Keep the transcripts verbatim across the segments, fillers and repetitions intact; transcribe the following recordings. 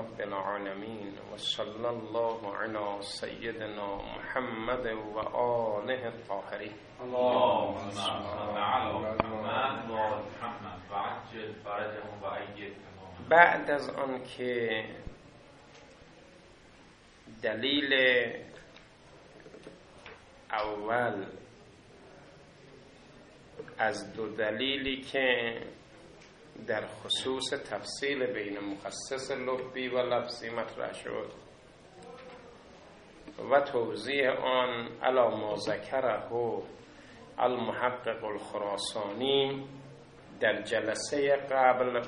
رب العالمين وصلى الله على سيدنا محمد وآله الطاهرين. اللهم صل على محمد و آل محمد و عجل فرجهم و أيد تماما. بعد از آن که دلیل اول از دو دلیلی که در خصوص تفصیل بین مخصص لفظی و لفظی مطرح شد و توضیح آن علی ما ذکره المحقق الخراسانی در جلسه قبل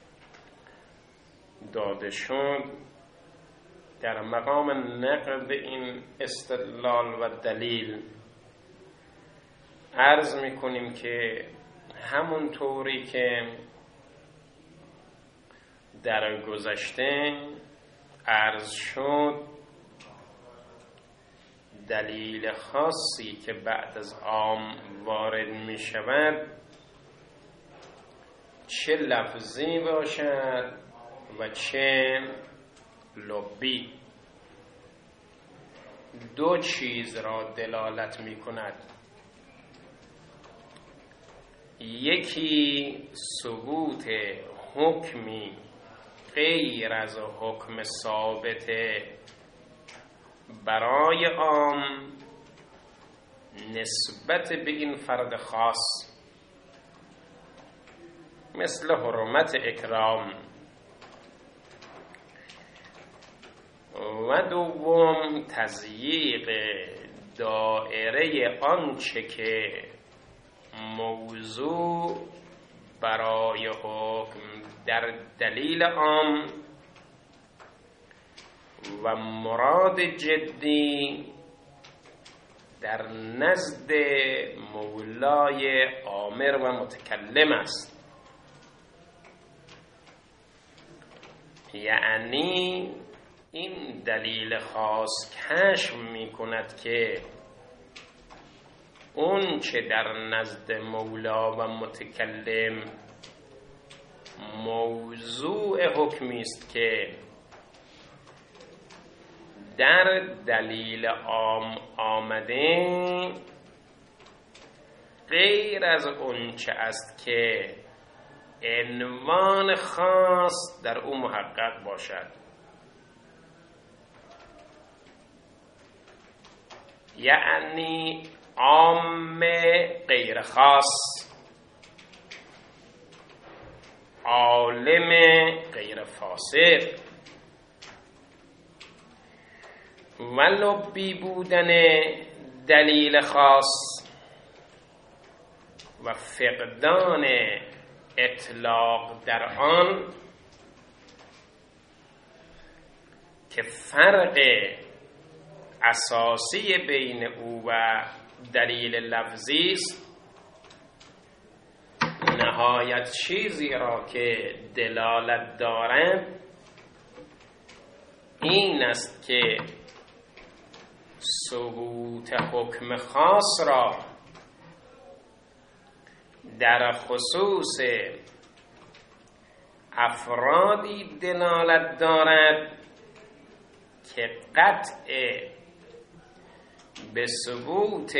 داده شد، در مقام نقد این استدلال و دلیل عرض میکنیم که همون طوری که در گذشته عرض شد، دلیل خاصی که بعد از عام وارد می شود چه لفظی باشد و چه لفظی، دو چیز را دلالت می کند. یکی ثبوت حکمی غیر از حکم ثابت برای عام نسبت به این فرد خاص، مثل حرمت اکرام. و دوم تضییق دائره آنچه که موضوع برای حکم در دلیل عام و مراد جدی در نزد مولای آمر و متکلم است. یعنی این دلیل خاص کشف می کند که اون چه در نزد مولا و متکلم موضوع حکمی است که در دلیل عام آمده، غیر از اون چه است که عنوان خاص در او محقق باشد. یعنی عام غیر خاص، عالم غیر فاسق. و لبی بودن دلیل خاص و فقدان اطلاق در آن که فرق اساسی بین او و دلیل لفظی است، نهایت چیزی را که دلالت دارد این است که ثبوت حکم خاص را در خصوص افرادی دلالت دارد که قطع به ثبوت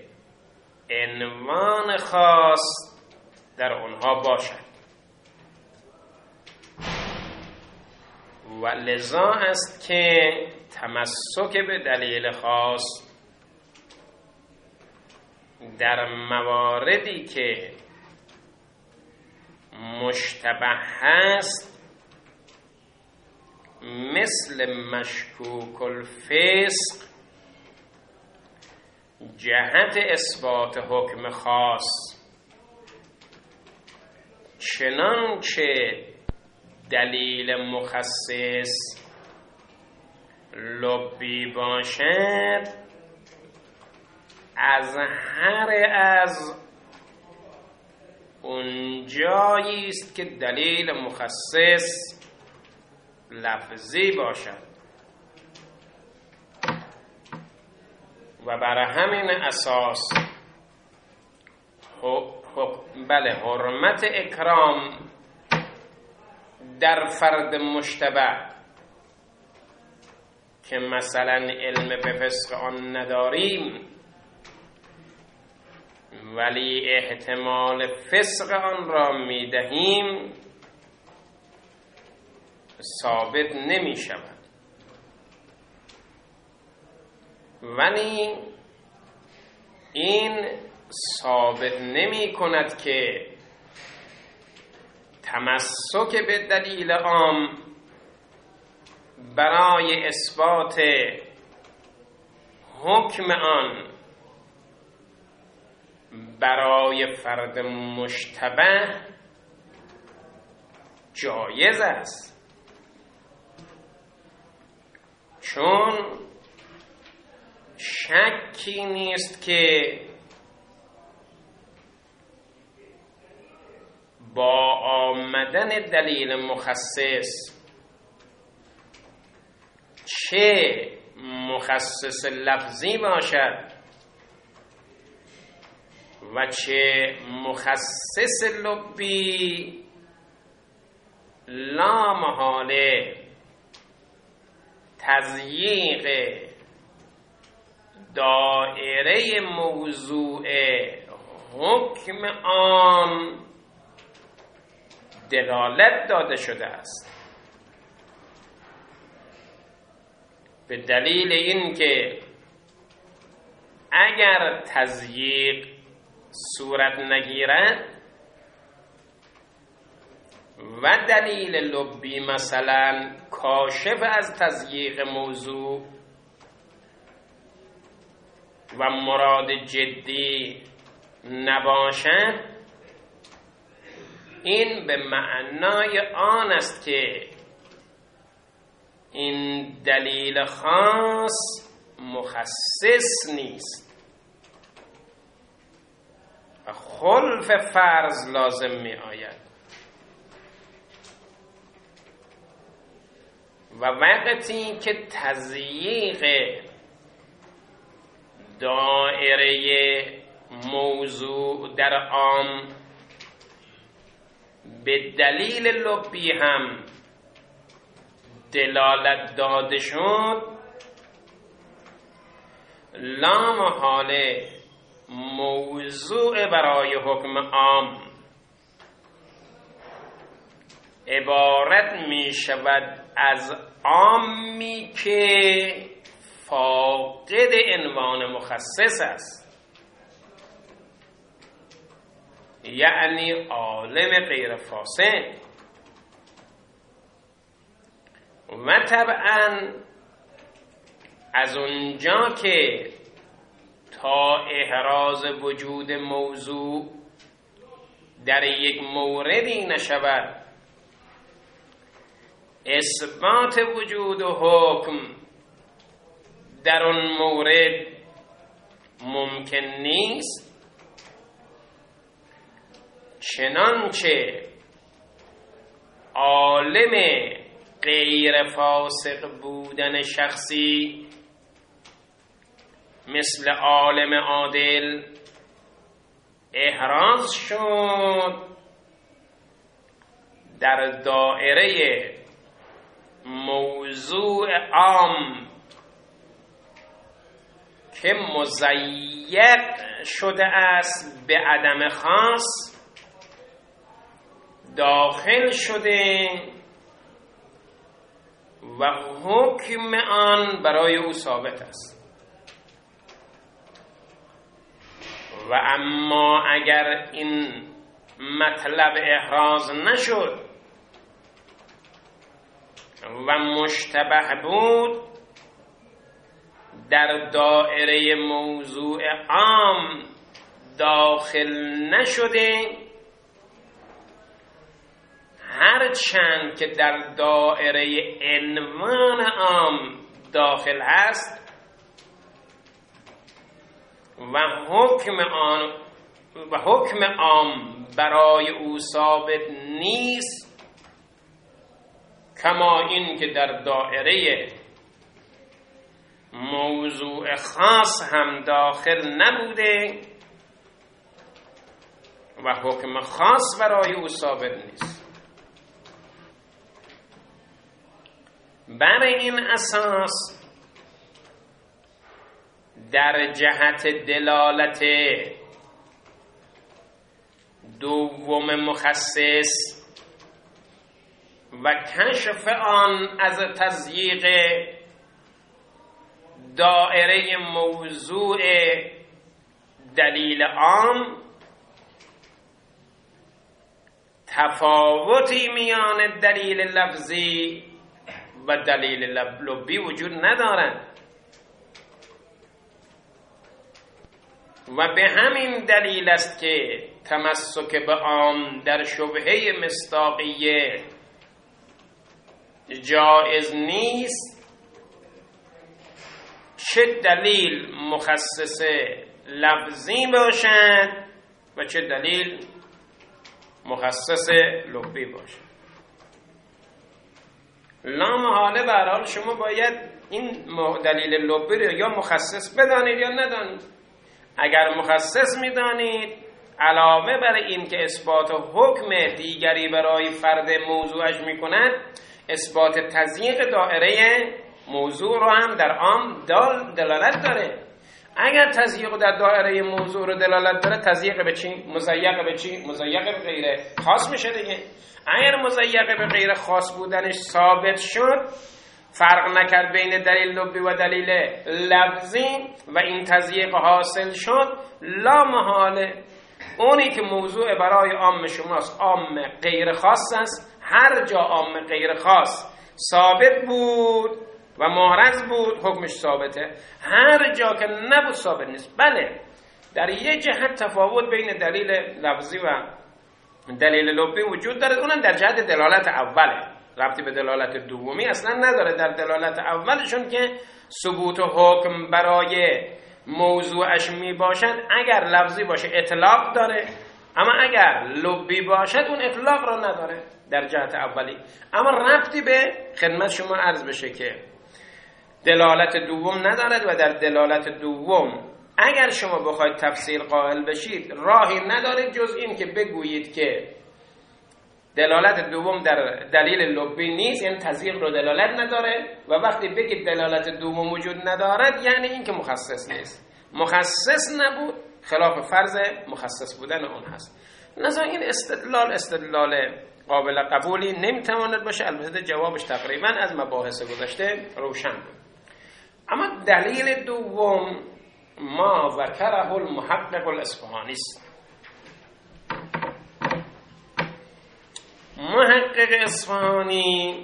عنوان خاص در آنها باشد. و لذا است که تمسک به دلیل خاص در مواردی که مشتبه هست، مثل مشکوک الفسق، جهت اثبات حکم خاص چنانچه دلیل مخصص لبی باشد، از هر از اون جایی است که دلیل مخصص لفظی باشد. و برای همین اساس بله حرمت اکرام در فرد مشتبه که مثلا علم به فسق آن نداریم ولی احتمال فسق آن را میدهیم ثابت نمی شود. ولی این ثابت نمی کند که تمسک به دلیل عام برای اثبات حکم آن برای فرد مشتبه جایز است، چون شکی نیست که با آمدن دلیل مخصص، چه مخصص لفظی باشد و چه مخصص لبی، لا محاله تضییق دائره موضوع حکم عام دلالت داده شده است. به دلیل اینکه اگر تضییق صورت نگیرد و دلیل لبی مثلا کاشف از تضییق موضوع و مراد جدی نباشد، این به معنای آن است که این دلیل خاص مخصص نیست و خلف فرض لازم می آید. و وقتی که تضییق دائره موضوع در عام به دلیل لبی هم دلالت داده شد، لا محاله موضوع برای حکم عام عبارت می شود از عامی که فاقد عنوان مخصص است، یعنی عالم غیر فاسد. و طبعا از اونجا که تا احراز وجود موضوع در یک موردی نشود اثبات وجود و حکم در اون مورد ممکن نیست، چنانچه عالم غیر فاسق بودن شخصی مثل عالم عادل احراز شد در دائره موضوع عام که مضیق شده است به عدم خاص داخل شده و حکم آن برای او ثابت است. و اما اگر این مطلب احراز نشد و مشتبه بود، در دائره موضوع عام داخل نشده، هرچند که در دائره عنوان عام داخل هست و حکم آن و حکم عام برای او ثابت نیست، کما این که در دائره موضوع خاص هم داخل نبوده و حکم خاص برای او ثابت نیست. بر این اساس در جهت دلالت دوم مخصص و کشف آن از تضییق دائره موضوع دلیل عام تفاوتی میان دلیل لفظی و دلیل لبی وجود ندارد و به همین دلیل است که تمسک به عام در شبهه مصداقیه جایز نیست، چه دلیل مخصص لفظی باشد و چه دلیل مخصص لبی باشد. لا محاله به هر حال شما باید این دلیل لبی رو یا مخصص بدانید یا ندانید. اگر مخصص میدانید علاوه بر این که اثبات حکم دیگری برای فرد موضوعش میکند، اثبات تضییق دائره موضوع رو هم در عام دال دلالت داره. اگر تضییق در دائره موضوع رو دلالت داره، تضییق به چی؟ مضیق به چی؟ مضیق به غیر خاص میشه دیگه. اگر مضیق به غیر خاص بودنش ثابت شد، فرق نکرد بین دلیل لبی و دلیل لفظی و این تضییق حاصل شد، لا محاله اونی که موضوع برای عام شماست عام غیر خاص است. هر جا عام غیر خاص ثابت بود و معرض بود حکمش ثابته، هر جا که نبود ثابت نیست. بله در یک جهت تفاوت بین دلیل لفظی و دلیل لبی وجود داره، اونم در جهت دلالت اوله، ربطی به دلالت دومی اصلا نداره. در دلالت اولشون که ثبوت حکم برای موضوعش می باشد، اگر لفظی باشه اطلاق داره، اما اگر لبی باشد اون اطلاق رو نداره در جهت اولی. اما ربطی به خدمت شما عرض بشه که دلالت دوم ندارد و در دلالت دوم اگر شما بخواید تفسیر قائل بشید راهی ندارید جز این که بگویید که دلالت دوم در دلیل لبی نیست، یعنی تضییق رو دلالت نداره، و وقتی بگید دلالت دوم وجود ندارد یعنی این که مخصص نیست. مخصص نبود خلاف فرض مخصص بودن اون هست. نظر این استدلال استدلال قابل قبولی نمیتواند باشه. البته جوابش تقریبا از مباحث گذشته روشن بود. اما دلیل دوم ما ذکره المحقق الاصفهانی است. محقق اصفهانی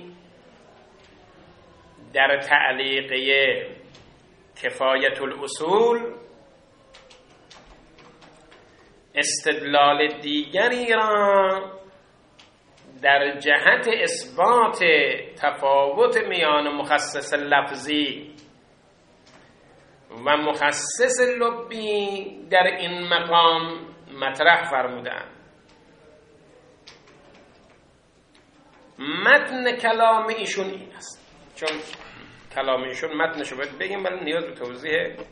در تعلیقه کفایت الاصول استدلال دیگری را در جهت اثبات تفاوت میان مخصص لفظی و مخصص لبی در این مقام مطرح فرمودند. متن کلام ایشون این است، چون کلام ایشون متنشو باید بگیم ولی نیاز به توضیح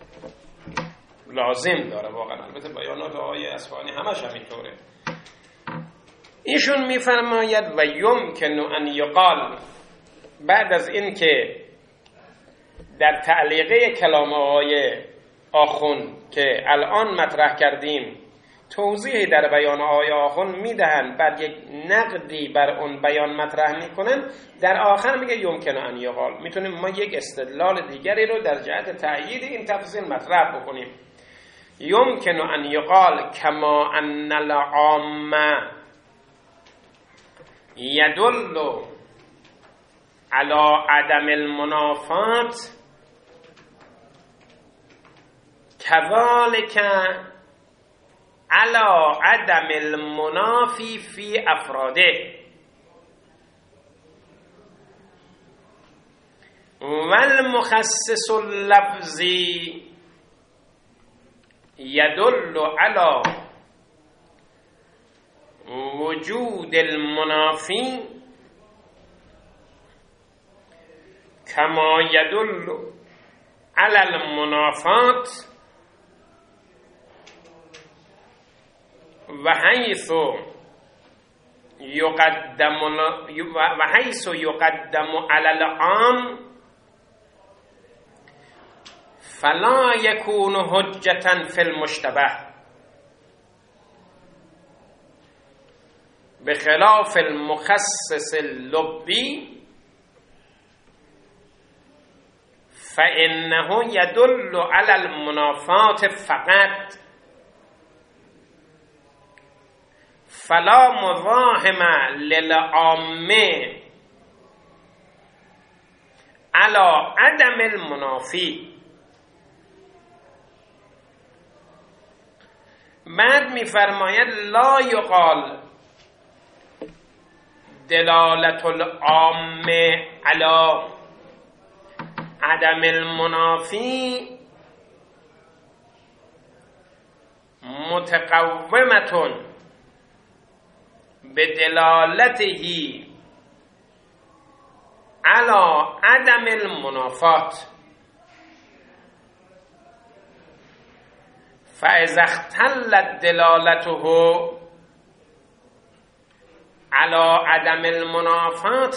لازم داره واقعا. البته بیانات آقای اصفهانی همش همینطوره. ایشون میفرماید و یمکن ان یقال، بعد از این که در تعلیقه کلام آقای آخوند که الان مطرح کردیم توضیحی در بیان آقای آخوند میدهن، بعد یک نقدی بر اون بیان مطرح میکنن، در آخر میگه یمکن ان یقال، میتونیم ما یک استدلال دیگری رو در جهت تأیید این تفسیر مطرح بکنیم. یمکن ان یقال کما ان العام یدل علی عدم المنافات كذلك على عدم المنافی فی افراده والمخصص اللفظی يدل على وجود المنافی كما يدل على المنافات و حیث یقدم و حیث یقدم علی العام فلا یکون حجة فی المشتبه، بخلاف المخصص اللبی فإنه يدل على المنافات فقط، فلا مزاحم للعامة على عدم المنافی. بعد می‌فرماید لا یقال دلالت العامة على عدم المنافی متقومة بدلالته على عدم المنافات، فإذا اختلت دلالته على عدم المنافات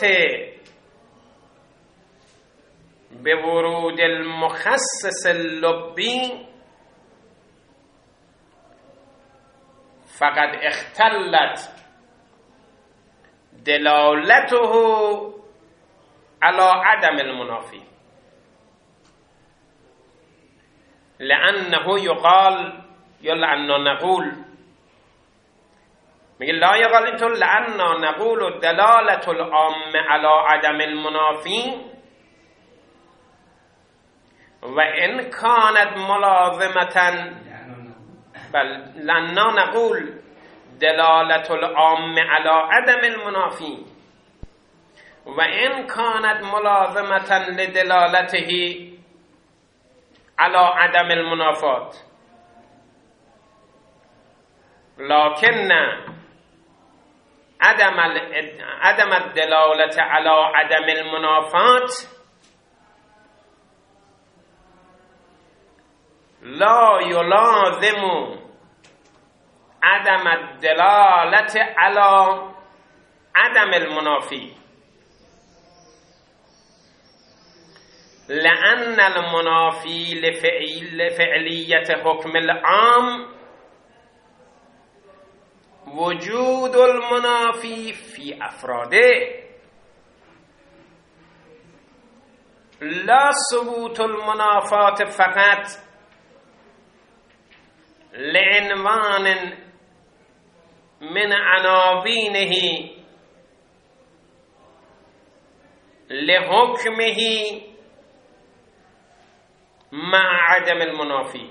بورود المخصص اللبی فقد اختلت دلالته على عدم المنافی، لأنه يقال یا لأننا نقول، میگه لا یقال اینطور لأننا نقول دلالة العام على عدم المنافی و ان كانت ملازمة، بل لأننا نقول دلالة العام على عدم المنافی و ان كانت ملازمة لدلالته على عدم المنافات، لكن عدم عدم الدلالة على عدم المنافات لا يلازم عدم الدلالة على عدم المنافي، لأن المنافي لفعلية حكم العام وجود المنافي في أفراده، لا ثبوت المنافات فقط لعنوان من عناوينه لحكمه مع عدم المنافي،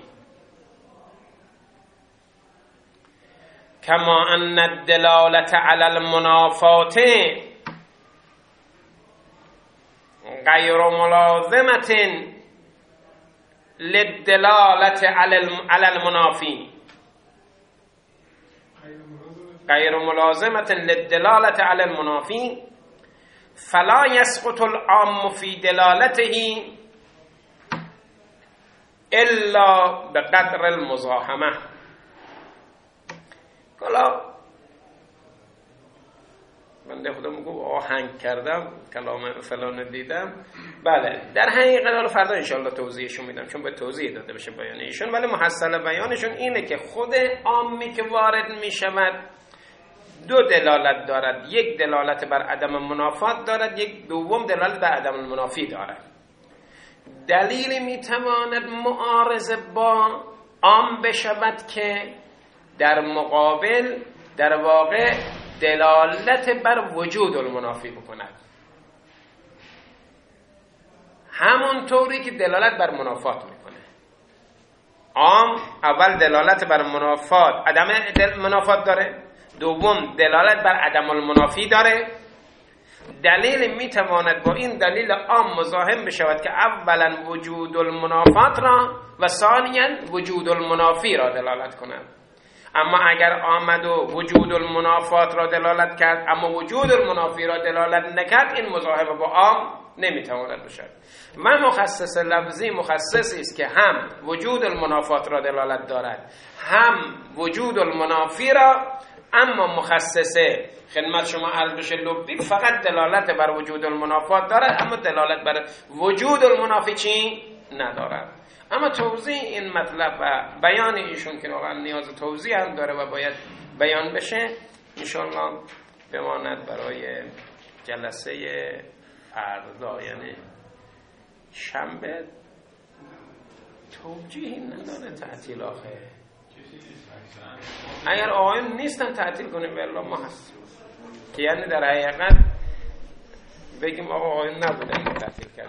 كما أن الدلالة على المنافات غير ملازمة للدلالة على المنافي، غير ملازمة للدلالة على المنافي، فلا يسقط العام في دلالته إلا بقدر المزاحمة. حالا بنده خدا میگو آهنگ کردم کلام فلان دیدم، بله در حقیقت حالا فردا انشالله توضیحشون میدم چون باید توضیح داده بشه بیان ایشون، ولی محصل بیانشون اینه که خود عامی که وارد میشود دو دلالت دارد، یک دلالت بر عدم منافات دارد، یک دوم دلالت بر عدم المنافی دارد. دلیلی میتواند معارضه با عام بشود که در مقابل در واقع دلالت بر وجود المنافی بکند، همون طوری که دلالت بر منافات میکنه. عام اول دلالت بر منافات عدم منافات داره، دوم دلالت بر عدم المنافی داره. دلیل میتواند با این دلیل عام مزاحم بشود که اولا وجود المنافات را و ثانیا وجود المنافی را دلالت کند. اما اگر آمد و وجود المنافات را دلالت کرد اما وجود المنافی را دلالت نکرد، این مزاحمه با عام نمیتواند باشد. و مخصص لفظی مخصصی است که هم وجود المنافات را دلالت دارد هم وجود المنافی را، اما مخصصه خدمت شما عرض بشه لبی فقط دلالت بر وجود المنافات دارد اما دلالت بر وجود المنافی چی؟ ندارد. اما توضیح این مطلب و بیان ایشون که واقعا نیاز توضیح هم داره و باید بیان بشه انشاءالله بماند برای جلسه فردا، یعنی شنبه. توجیهی نداره تعطیل آخه. اگر آقایون نیستن تعطیل کنیم والله ما هستیم، که یعنی در حقیقت بگیم آقا آقایون نبودن تعطیل کردن.